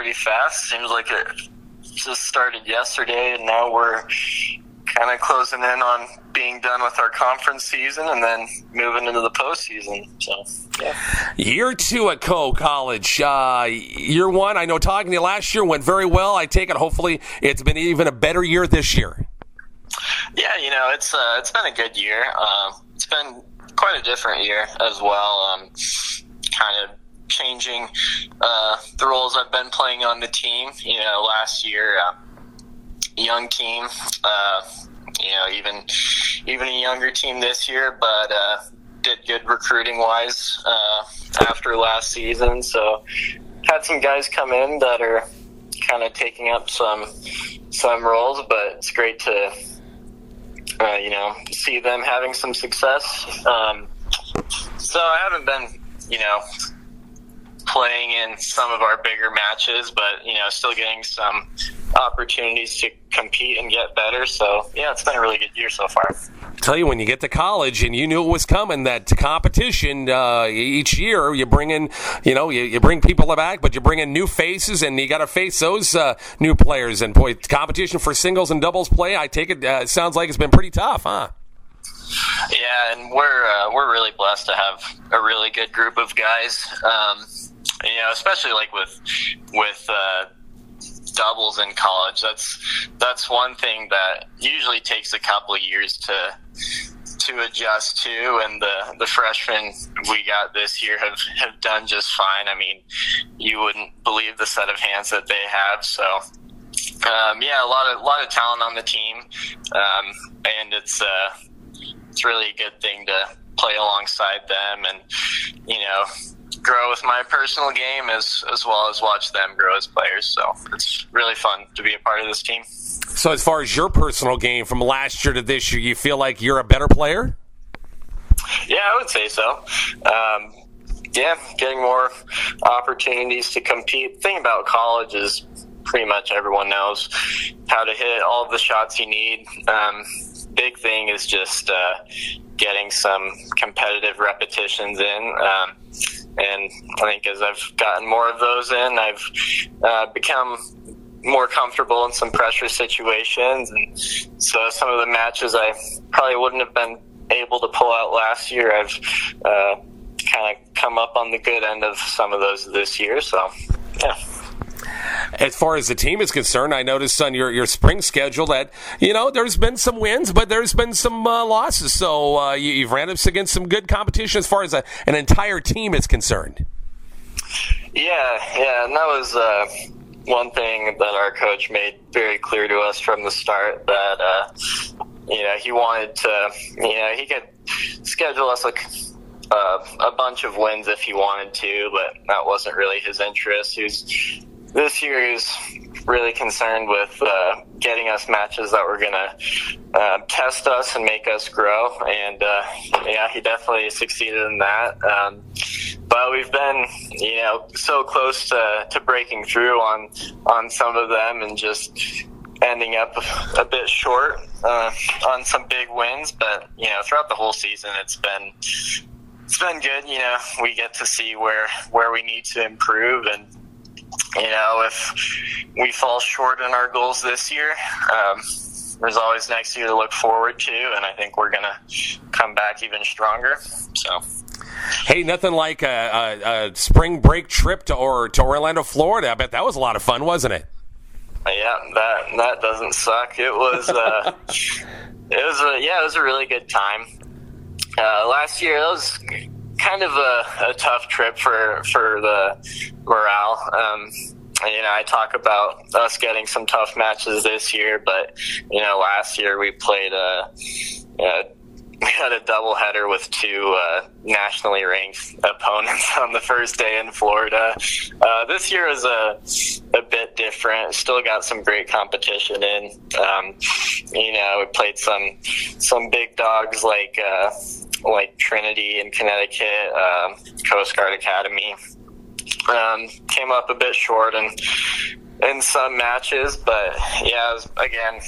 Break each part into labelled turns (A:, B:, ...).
A: pretty fast. Seems like it just started yesterday, and now we're kind of closing in on being done with our conference season and then moving into the postseason. So, yeah.
B: Year 2 at Coe College. Year 1, I know talking to you last year went very well. I take it hopefully it's been even a better year this year.
A: Yeah, it's been a good year. It's been quite a different year as well. Kind of changing the roles I've been playing on the team. Last year, young team. Even a younger team this year, but did good recruiting wise after last season. So had some guys come in that are kind of taking up some roles, but it's great to see them having some success. So I haven't been playing in some of our bigger matches, but still getting some opportunities to compete and get better. So yeah, it's been a really good year so far.
B: Tell you, when you get to college and you knew it was coming, that competition each year, you bring in, you bring people back, but you bring in new faces, and you got to face those new players. And boy, competition for singles and doubles play, I take it sounds like it's been pretty tough, huh?
A: Yeah, and we're really blessed to have a really good group of guys. Especially like with doubles in college. That's one thing that usually takes a couple of years to adjust to, and the freshmen we got this year have done just fine. I mean, you wouldn't believe the set of hands that they have. So a lot of talent on the team, and it's really a good thing to play alongside them and grow with my personal game as well as watch them grow as players. So it's really fun to be a part of this team.
B: So as far as your personal game from last year to this year, you feel like you're a better player?
A: Yeah, I would say so. Getting more opportunities to compete. The thing about college is pretty much everyone knows how to hit all of the shots you need. Big thing is just getting some competitive repetitions in. And I think as I've gotten more of those in, I've become more comfortable in some pressure situations. And so some of the matches I probably wouldn't have been able to pull out last year, I've kind of come up on the good end of some of those this year. So, yeah.
B: As far as the team is concerned, I noticed on your spring schedule that, there's been some wins, but there's been some losses. So you've ran up against some good competition as far as an entire team is concerned.
A: Yeah, and that was one thing that our coach made very clear to us from the start, that, he wanted to, he could schedule us a bunch of wins if he wanted to, but that wasn't really his interest. This year he was really concerned with getting us matches that were going to test us and make us grow. And, he definitely succeeded in that. But we've been, so close to breaking through on some of them and just ending up a bit short on some big wins. But, throughout the whole season, it's been good. We get to see where we need to improve, and if we fall short in our goals this year, there's always next year to look forward to, and I think we're going to come back even stronger. So,
B: hey, nothing like a spring break trip to Orlando, Florida. I bet that was a lot of fun, wasn't it?
A: Yeah, that doesn't suck. It was it was a really good time. Last year, it was kind of a tough trip for the morale. I talk about us getting some tough matches this year, but last year we played we had a doubleheader with two nationally ranked opponents on the first day in Florida. This year was a bit different. Still got some great competition in. We played some big dogs like Trinity in Connecticut, Coast Guard Academy. Came up a bit short in some matches, but yeah, it was, again,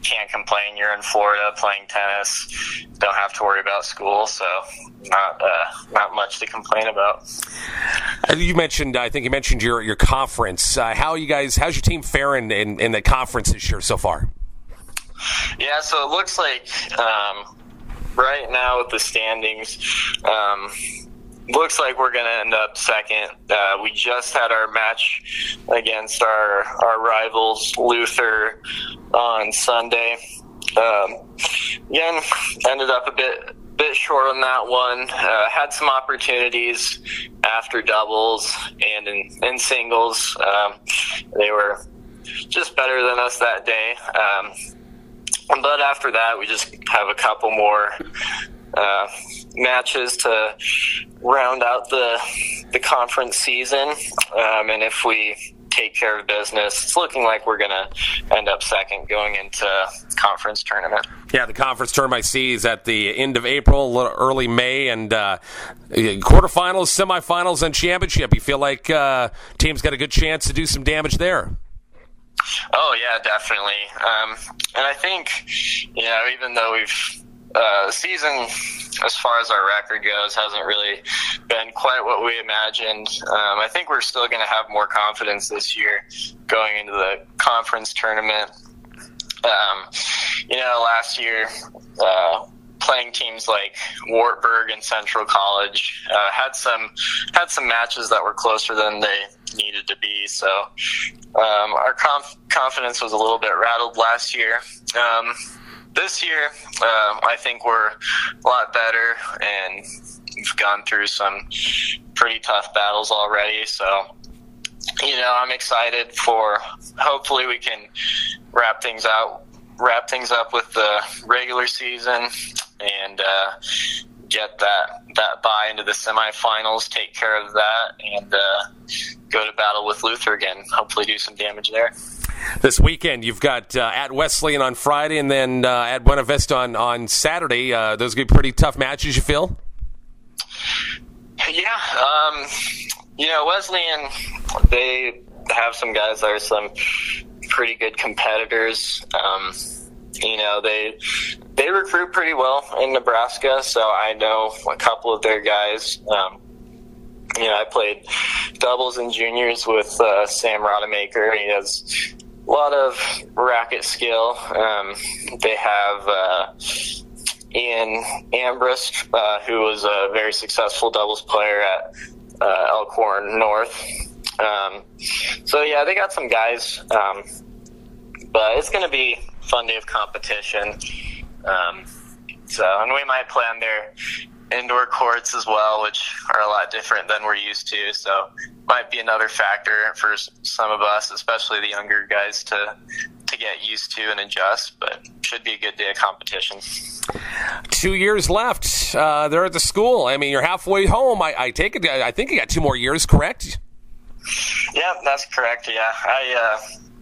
A: can't complain. You're in Florida playing tennis. Don't have to worry about school, so not much to complain about.
B: You mentioned, I think you mentioned your conference. How's your team faring in the conference this year so far?
A: Yeah, so it looks like right now with the standings, looks like we're going to end up second. We just had our match against our rivals, Luther, on Sunday. Again, ended up a bit short on that one. Had some opportunities after doubles and in singles. They were just better than us that day. But after that, we just have a couple more matches to round out the conference season. And if we take care of business, it's looking like we're going to end up second going into conference tournament.
B: Yeah, the conference tournament I see is at the end of April, a little early May, and quarterfinals, semifinals, and championship. You feel like team's got a good chance to do some damage there?
A: Oh, yeah, definitely. And I think, even though we've season, as far as our record goes, hasn't really been quite what we imagined. I think we're still going to have more confidence this year going into the conference tournament. Last year, playing teams like Wartburg and Central College had some matches that were closer than they needed to be. So our confidence was a little bit rattled last year. This year, I think we're a lot better, and we've gone through some pretty tough battles already. So, I'm excited for, hopefully we can wrap things up with the regular season and get that bye into the semifinals, take care of that, and go to battle with Luther again. Hopefully do some damage there.
B: This weekend, you've got at Wesleyan on Friday and then at Buena Vista on Saturday. Those are going to be pretty tough matches, you feel?
A: Yeah. Wesleyan, they have some guys that are some pretty good competitors. They recruit pretty well in Nebraska, so I know a couple of their guys. I played doubles and juniors with Sam Rodemaker. He has a lot of racket skill. They have Ian Ambrist, who was a very successful doubles player at Elkhorn North. They got some guys, but it's going to be a fun day of competition. And we might play on their indoor courts as well, which are a lot different than we're used to. So might be another factor for some of us, especially the younger guys, to get used to and adjust. But should be a good day of competition.
B: 2 years left. They're at the school. I mean, you're halfway home. I take it. I think you got 2 more years, correct?
A: Yeah, that's correct. Yeah, I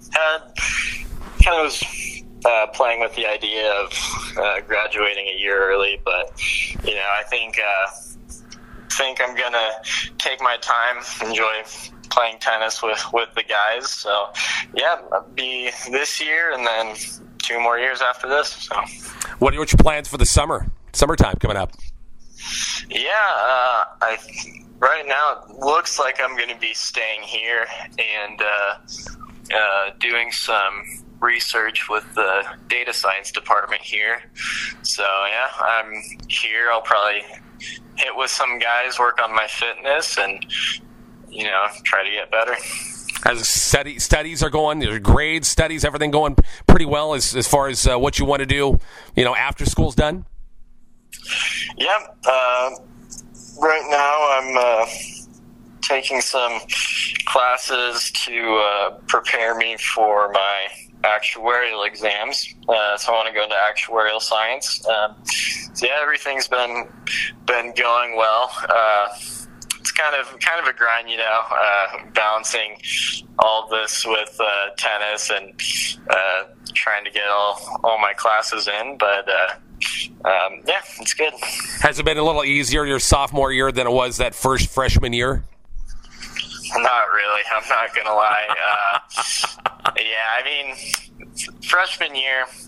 A: was playing with the idea of graduating a year early, but I think I'm gonna take my time, enjoy playing tennis with the guys. So yeah, be this year and then 2 more years after this. So
B: what's your plans for the summertime coming up?
A: Yeah, right now it looks like I'm going to be staying here and doing some research with the data science department here. So yeah, I'm here. I'll probably hit with some guys, work on my fitness, and try to get better.
B: As studies are going, your grades, studies, everything going pretty well as far as what you want to do, after school's done?
A: Yeah. Right now I'm taking some classes to prepare me for my actuarial exams. So I want to go into actuarial science. Everything's been going well. It's kind of a grind, balancing all this with tennis and trying to get all my classes in. But it's good.
B: Has it been a little easier your sophomore year than it was that first freshman year?
A: Not really. I'm not gonna lie. Freshman year,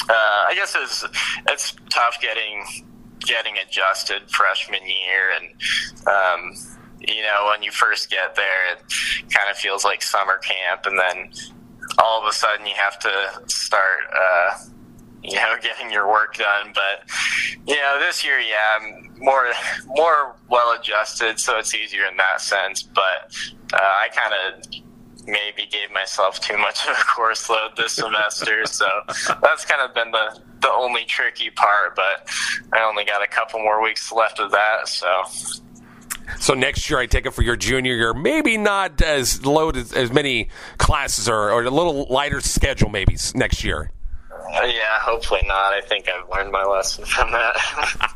A: I guess it's tough getting adjusted freshman year, and when you first get there, it kind of feels like summer camp, and then all of a sudden you have to start getting your work done. But this year, I'm more well adjusted, so it's easier in that sense. But I kind of maybe gave myself too much of a course load this semester, so that's kind of been the only tricky part. But I only got a couple more weeks left of that,
B: So next year, I take it for your junior year, maybe not as loaded as many classes, or a little lighter schedule maybe next year.
A: Yeah, hopefully not. I think I've learned my lesson from that.